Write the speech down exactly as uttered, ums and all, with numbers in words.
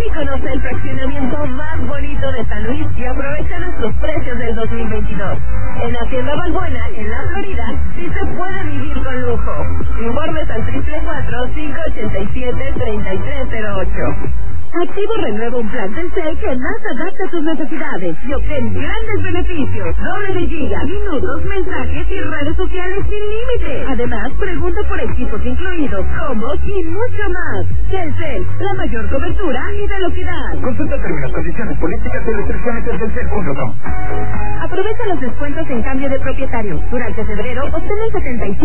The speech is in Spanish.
y conoce el fraccionamiento más bonito de San Luis y aprovecha nuestros precios del dos mil veintidós. En Hacienda Balbuena, en la Florida, sí se puede vivir con lujo. Informes al triple cuatro, cinco ochenta y siete, treinta y tres cero ocho. Activo renueva un plan Telcel que más adapta a tus necesidades y obtén grandes beneficios. Doble de giga, minutos, mensajes y redes sociales sin límite. Además, pregunta por equipos incluidos, combos y mucho más. Telcel, la mayor cobertura y velocidad. Consulta términos, condiciones, políticas y restricciones en telcel punto com. Aprovecha los descuentos en cambio de propietario. Durante febrero, obtén el setenta y cinco